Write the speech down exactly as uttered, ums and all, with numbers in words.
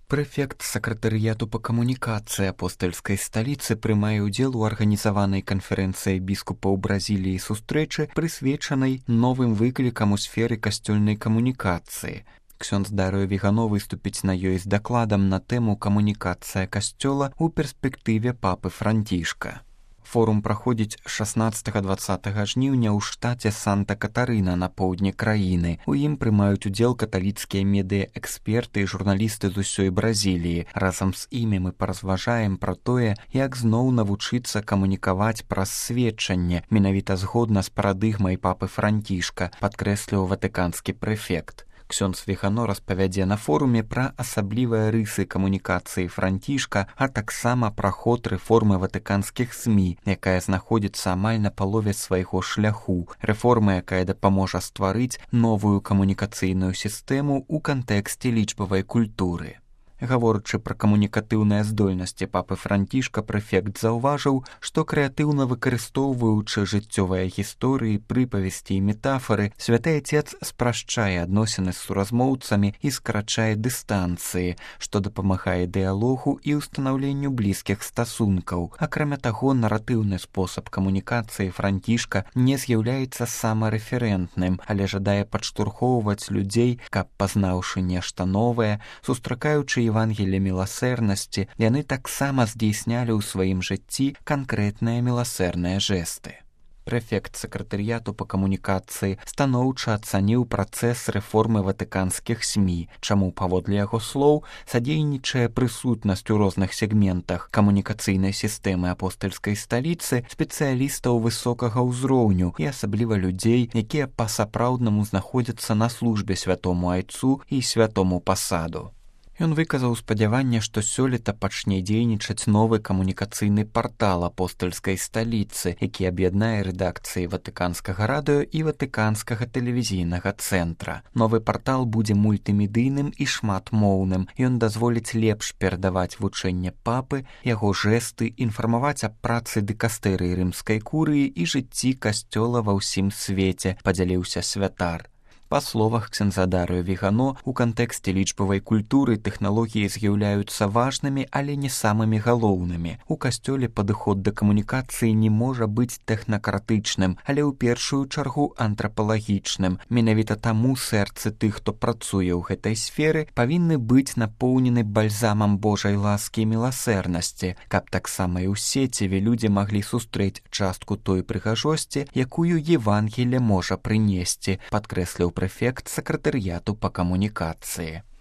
Прэфект сакратарыяту па камунікацыі апостальскай сталіцы прымае ўдзел у арганізаванай канферэнцыі біскупаў Бразіліі сустрэчы, прысвечанай новым выклікам у сферы касцёльнай камунікацыі. Ксёндз Дарыё Вігано выступіць на ёй з дакладам на тэму камунікацыя касцёла ў перспектыве папы Францішка. Форум праходзіць шаснаццатага-дваццатага жніўня ў штаце Санта-Катарына на поўдні краіны. У ім прымаюць удзел каталіцкія медыа-эксперты і журналісты з усёй Бразіліі. Разам з імі мы паразважаем пра тое, як зноў навучыцца камунікаваць праз сведчанне, менавіта згодна з парадыгмай папы Францішка, падкрэсліў ватыканскі прэфект. Ксёндз Вігано распавядзе на форуме пра асаблівыя рысы камунікацыі Францішка, а таксама пра ход рэформы ватыканскіх СМІ, якая знаходзіцца амаль на палове свайго шляху, рэформа, якая дапаможа стварыць новую камунікацыйную сістэму ў кантэксце лічбавай культуры. Гаворачы пра камунікатыўныя здольнасці папы Францішка, прэфект заўважыў, што крэатыўна выкарыстоўваючы жыццёвыя гісторыі, прыпавесці і метафары, святы Ацец спрашчае адносіны з суразмоўцамі і скарачае дыстанцыі, што дапамагае дыялогу і ўстанаўленню блізкіх стасункаў. Акрамя таго, наратыўны спосаб камунікацыі Францішка не з'яўляецца самарэферэнтным, але жадае падштурхоўваць людзей, каб, пазнаўшы нешта новае, сустракаючы Евангелие міласэрнасці, яны таксама здзейснялі ў сваім жыцці канкрэтныя міласэрныя жэсты. Прэфект сакратарыяту па камунікацыі станоўча ацаніў працэс рэформы ватыканскіх СМІ, чаму, паводле яго слоў, садзейнічае прысутнасць у розных сегментах камунікацыйнай сістэмы апостальскай сталіцы спецыялістаў высокага ўзроўню і асабліва людзей, якія па-сапраўднаму знаходзяцца на службе святому айцу і святому пасаду. Ён выказаў спадзяванне, што сёлета пачне дзейнічаць новы камунікацыйны партал апостальскай сталіцы, які аб'яднае рэдакцыі ватыканскага радыё і ватыканскага тэлевізійнага цэнтра. Новы партал будзе мультымедыйным і шматмоўным. Ён дазволіць лепш перадаваць вучэнне папы, яго жэсты, інфармаваць аб працы дыкастэрыі рымскай курыі і жыцці касцёла ва ўсім свеце, падзяліўся святар. Па словах ксёндза Дарыё Вігано, у кантэксце лічбавай культуры тэхналогіі з'яўляюцца важнымі, але не самымі галоўнымі. У касцёле падыход да камунікацыі не можа быць тэхнакратычным, але ў першую чаргу антрапалагічным. Менавіта таму сэрцы тых, хто працуе ў гэтай сферы, павінны быць напоўнены бальзамам Божай ласкі і міласэрнасці, каб таксама і ў сеціве людзі маглі сустрэць частку той прыгажосці, якую Евангелие можа прынесці, падкрэсліў прэфект сакратарыяту па камунікацыі.